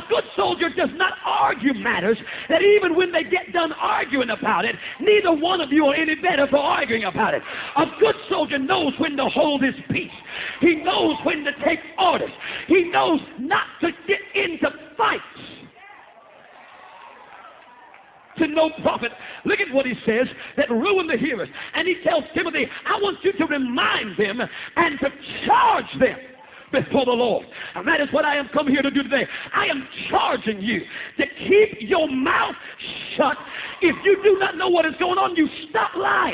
good soldier does not argue matters that even when they get done arguing about it, neither one of you are any better for arguing about it. A good soldier knows when to hold his peace. He knows when to take orders. He knows not to get into fights. To no profit. Look at what he says that ruin the hearers. And he tells Timothy, I want you to remind them and to charge them before the Lord. And that is what I am come here to do today. I am charging you to keep your mouth shut. If you do not know what is going on, you stop lying.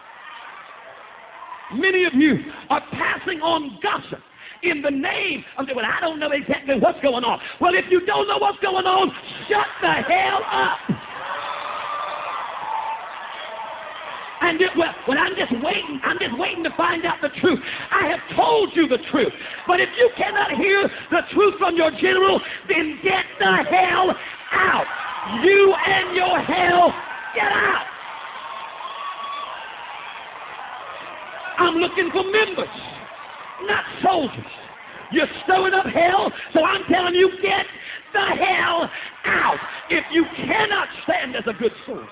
Many of you are passing on gossip in the name of, well, I don't know exactly what's going on. Well, if you don't know what's going on, shut the hell up. And when I'm just waiting to find out the truth. I have told you the truth. But if you cannot hear the truth from your general, then get the hell out. You and your hell, get out. I'm looking for members, not soldiers. You're stirring up hell, so I'm telling you, get the hell out if you cannot stand as a good soldier.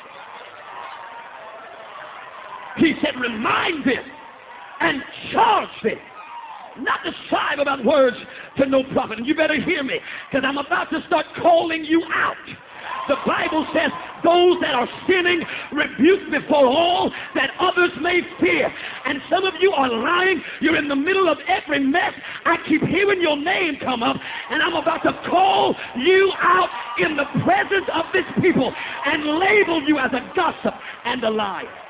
He said, remind them and charge them not to strive about words to no profit. And you better hear me, because I'm about to start calling you out. The Bible says, those that are sinning, rebuke before all, that others may fear. And some of you are lying. You're in the middle of every mess. I keep hearing your name come up, and I'm about to call you out in the presence of this people and label you as a gossip and a liar.